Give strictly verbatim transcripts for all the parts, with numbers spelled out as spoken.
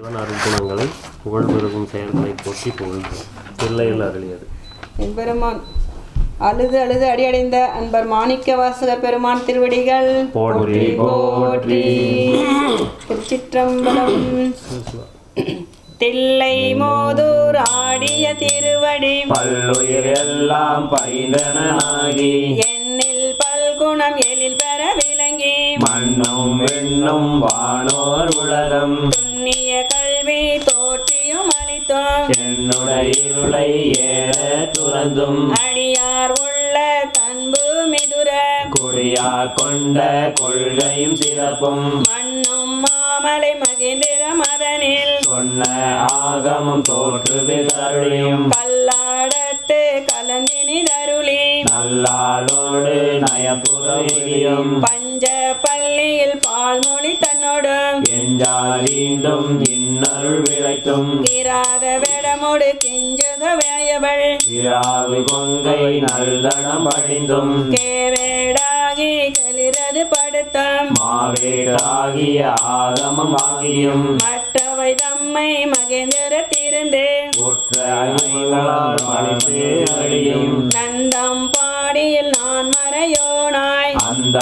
இறைவன் அருள்குணங்களை புகழ் பெருகும் செயல்களை போற்றி புகழ்கிறோம். பிள்ளைகள் அருளியது. எம்பெருமான் அழுது அழுது அடியடைந்த அன்பர் மாணிக்க வாசகர் பெருமான் திருவடிகள் போற்றி போற்றி. திருச்சிற்றம்பலம். தில்லை மோதூர் ஆடிய திருவடி பல்லுயிர் எல்லாம் பயின்றனாகி எண்ணில் பல்குணம் எழில் பெற விளங்கி மண்ணும் விண்ணும் வானோர் உலகம் துண்ணிய கல்வி தோற்றியும் அளித்தோம் என்னுடைய இருளை ஏற துறந்தும் அடியார் உள்ள தன்பு மிதுர குடியார் கொண்ட கொள்கையும் சிறப்பும் மண்ணும் மாமலை மகேந்திர மதனில் சொன்ன ஆகமும் தோற்றுவில் அருளியும் கல்லாடத்து கலந்தினி தருளி நல்லாளோடு நயப்புறையும் பஞ்ச பள்ளியில் பால்மொழி தன்னோடு எஞ்சாலீண்டும் இன்னருள் விளைத்தும் கிராத வேடமோடு கெஞ்சுக வேயவள் விராவி கொங்கை நல்தடம் படிந்தும் கேவேடாகி களிரது படுத்தம் மாவேடாகிய ஆகமம் ஆகியும் மற்றவை தம்மை மகேந்திர திருந்து உற்ற அணிகளால் மலிந்து அடியும் நந்தம் பாடியில் நான் மறையோனாய் அந்த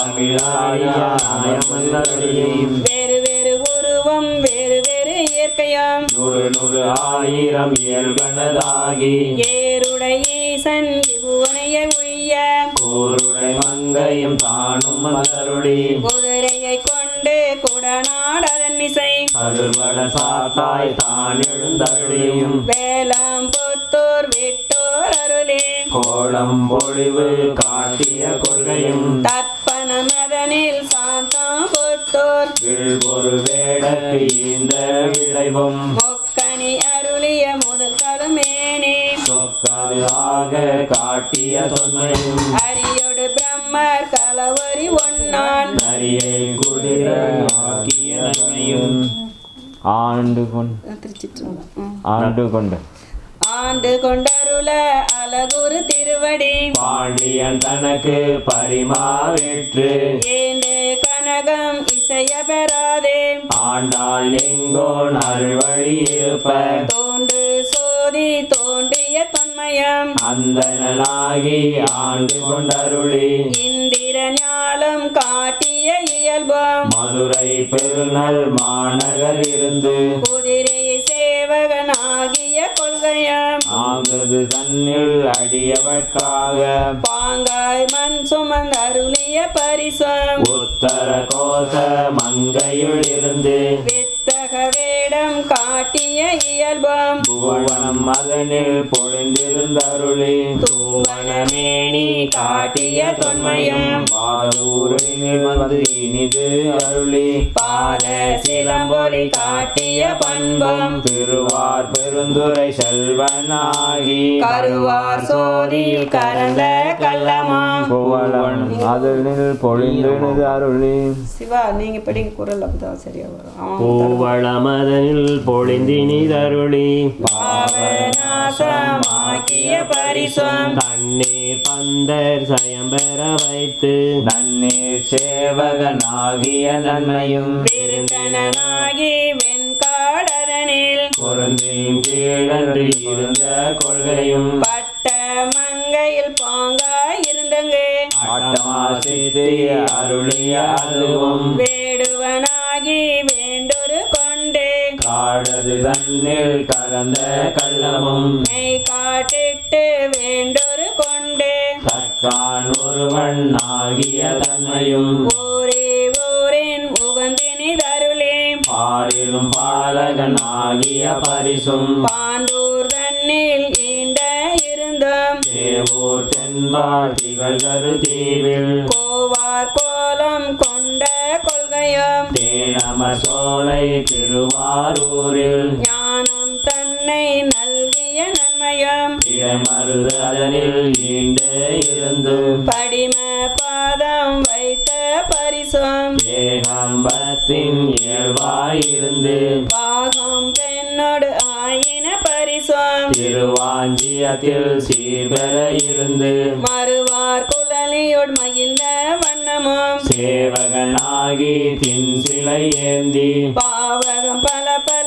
மிழாடியும் வேறு வேறு உருவம் வேறு வேறு இயற்கையாம் நூறு நூறு ஆயிரம் இயல்கணதாகி ஏருடை ஈசன் இவுவனைய உய்ய கூருடை மங்கையும் தானும் மலருளி குதிரையை கொண்டு குடநாடதன் மிசை கருவட சாத்தாய் தான் எழுந்தருளியும் வேலம் புத்தூர் விட்டோர் அருளே கோலம் பொழிவு காட்டிய கொள்கையும் தற்பன மதனில் சாந்தம் புத்தூர் வில்பொரு வேடக்கு இந்த விளைவும் முக்கணி அருளிய முதல் கருமேனி சொக்காதாக காட்டிய தொன்மையும் அரியோடு பிரம்மர் கலவரி ஒன்னான் நரியை குடிர ஆக்கிய நன்மையும் ஆண்டு கொண்டு திருச்சிற்றம்பலம். ஆண்டு கொண்டு ஆண்டு கொண்டருள அழகுரு திருவடி பாண்டியன் தனக்கு பரிமாவேற்று ஏண்டு கனகம் இசைய பெறாதே ஆண்டாள் எங்கோன் அருள்வழி இருப்ப தோன்று சோதி தோன்றிய தொன்மயம் அந்தனாகி ஆண்டு கொண்டருளி இந்திர ஞாலம் காட்டிய இயல்பம் மதுரை பெருநல் மாநகர் இருந்து குதிரை சேவகனாகிய கொள்கையம் ஆகுது தன்னில் அடியவற்காக பாங்காய் மண் சுமந்த அருளிய பரிசம் உத்தர கோச மங்கையுள் இருந்து வித்தக வேடம் காட்டிய இயல்பம் புவனம் மதனில் பொழிந்திருந்தருளி தூவனமேனி காட்டிய தொன்மயம் பாதூரினில் வந்து இனிது அருளி பாத சிலம்பொலி காட்டிய பண்பம் திருவார் பெருந்துரை செல்வனாகி கருவார் சோதி கரந்த கள்ளமாம் புவனம் அதனில் பொழிந்திருந்தது அருளி சிவா நீங்க படிங்க குரல் அப்பதான் சரியா வரும் அவன் பூவளமதனில் பொழிந்தினி தருளி பாவநாசமாக்கிய பரிசம் தண்ணீர் பந்தர் சயம்பெற வைத்து நன்னீர் சேவகனாகிய நன்மையும் விருந்தனாகி வெண்காடதனில் பொருந்தின் கீழன்றி இருந்த கொள்கையும் பட்ட மங்கையில் பாங்காய் இருந்தங்கு ஆட்டமா சித்தி அருளிய அதுவும் வேடுவனாகி வேண்டொரு கொண்டு காடது தன்னில் கலந்த கள்ளமும் மெய் காட்டிட்டு வேண்டொரு கொண்டு தக்கான் ஒருவன் ஆகிய தன்மையும் ஊரே ஊரின் உகந்தினி தருளே பாரிலும் பாலகன் ஆகிய பரிசும் பாண்டூர் தன்னில் ஈண்ட இருந்தோம் தேவூர் தென்பால் திகழ்கரு தீவில் கோவார் கோலம் கொண்ட கொள்கையும் தேனமர் சோலை திருவாரூரில் ஞானம் தன்னை நல்கிய நன்மையும் திறமருதனில் ஈண்ட இருந்து படிம பாதம் வைத்த பரிசும் ஏகாம்பத்தின் இயல்பாயிருந்து பாகம் பெண்ணோடு ஆயின பரிசும் திருவாஞ்சியத்தில் சீர்பெற இருந்து மறுவார் குழலியோடு மகிழ்ந்த வண்ணமும் சேவகனாகி தின் சிலை ஏந்தி பாவகம் பல பல கா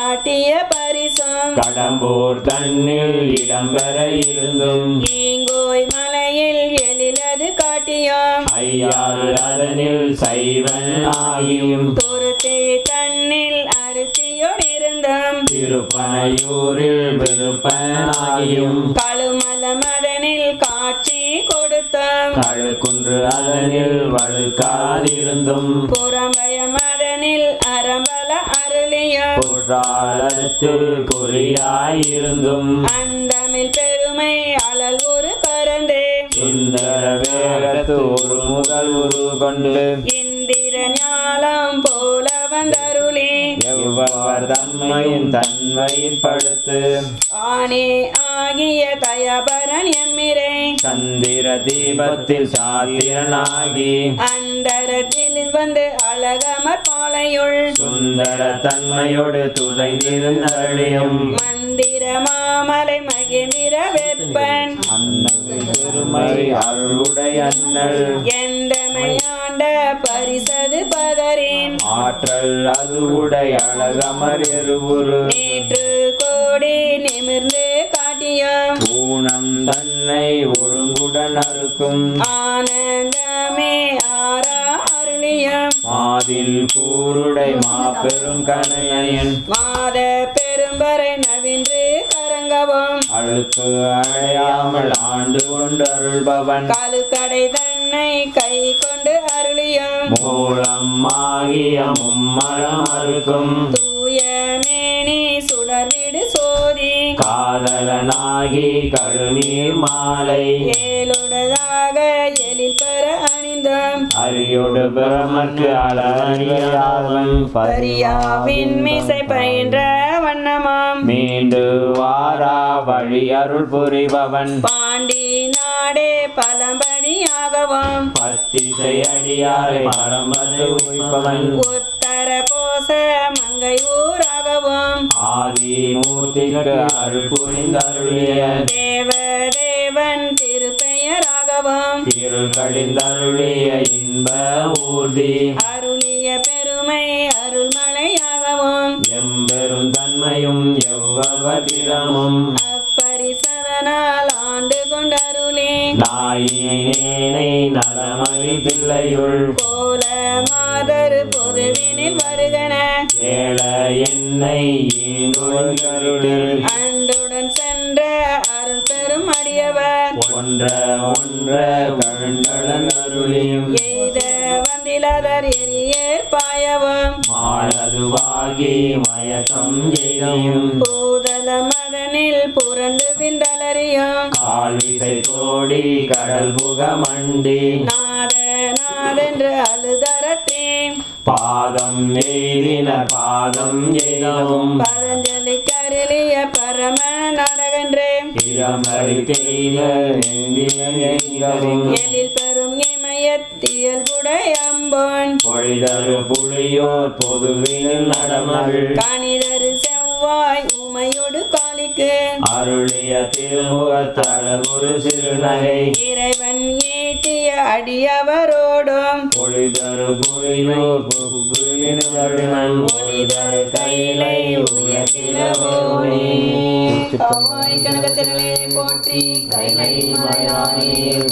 காட்டிய பரிசும் கடம்பூர் தன்னில் இடம்பெற இருந்தும் ஈங்கோய் மலையில் எழிலது காட்டியும் ஐயாறு அதனில் சைவன் ஆகியும் துருத்தி தன்னில் அருத்தியோடு இருந்தும் திருப்பனையூரில் விருப்பனாகியும் கழுமல மதனில் காட்சி கொடுத்தும் கழுக்குன்று அதனில் வழுக்காதிருந்தும் புறம்பய மதனில் அரம்பல அருளியும் குற்றாலத்தில் குறியாயிருந்தும் அந்தமில் பெருமை அழல் ஒரு கரந்தே சுந்தர வேகத்து ஒரு முதல் உரு கொண்டு இந்திர ஞாலம் போல வந்தருளி எவ்வவர் தன்மையின் தன்மையில் படுத்து ஆனே ஆகிய தயபரன் எம்மிரை சந்திர தீபத்தில் சாத்திரனாகி அந்தரத்தில் வந்து அழகமர் பாலையுள் சுந்தர தன்மையோடு துளைந்திருந்தருளியும் மந்திர மாமலை மகேந்திர வெப்பன் அன்னமின் பெருமை அருளுடைய அண்ணல் எந்தமையாண்ட பரிசது பகரின் ஆற்றல் அது உடைய அழகமர் எருவுரு நேற்று கோடி நிமிர்ந்து காட்டியும் ஊனம் தன்னை ஒருங்குடன் அறுக்கும் ஆனந்தமே ஆரா அருளியும் மாதில் கூருடை மாபெரும் கணையன் மாத பெரும்பறை நவின்று கரங்கவும் அழுக்கு அழையாமல் ஆண்டு கொண்டு அருள்பவன் காலுக்கடை தன்னை கை கொண்டு அருளியும் மூலம் ஆகிய மும்மரம் அறுக்கும் தூய மேனி சுடர்விடு சோதி காதலனாகி கருநீர் மாலை ஏழுடதாக எழில் பெற அணிந்தும் அரியோடு பிரமற்று அலறியாவன் பரியாவின் மீசை பயின்ற வண்ணமாம் மீண்டு வாரா வழி அருள் புரிபவன் பாண்டி நாடே பலம்படியாகவும் பத்திசை அடியாரை பரம்பரை உய்ப்பவன் உத்தர கோச மங்கை ஊராகவும் ஆதி மூர்த்திக்கு அருள் புரிந்தருளிய தேவ தேவன் திருப்பெயராகவும் இருள் கடிந்தருளிய இன்ப ஊர்தி அருளிய பெருமை அருள்மலையாகவும் எம்பெரும் தன்மையும் எவ்வவதிரமும் அப்பரிசதனால் ஆண்டு கொண்டருளி நாயினேனை நலமறி தில்லையுள் போல மாதரு பொதுவினில் வருகன கேள என்னை ஈங்கோல் கருளில் அன்றுடன் சென்ற அருள் பெரும் அடியவர் ஒன்ற ஒன்ற கண்டளன் அருளியும் எய்த வந்திலதர் எரியேற் பாயவும் மாலதுவாகி மயக்கம் எய்தையும் பூதல மதனில் புரண்டு விண்டலறியும் கால்விசை தோடி கடல் புக மண்டி நாத நாதென்று அழுதரட்டே பாதம் எய்தின பாதம் எய்தவும் பதஞ்சலி கருளிய பரம நடகன்றே இடமறி பெய்த நெஞ்சிலும் எழில் பெரும் இமயத்தியல்புடைய அம்பொன் பொழிதரு புலியோர் பொதுவில் நடமகள் கணிதரு செவ்வாய் உமையொடு காளிக்கு அருளிய திருமுகத்தழல் ஒரு சிறுநகை இறைவன் ஈட்டிய அடியவரோடும் பொழிதரு புலியோர் புகுவினருடன் ஒளிதரு கைலை உயர்த்திலவோனே கவாய் கனகத்திரளே போற்றி கைலை மயானே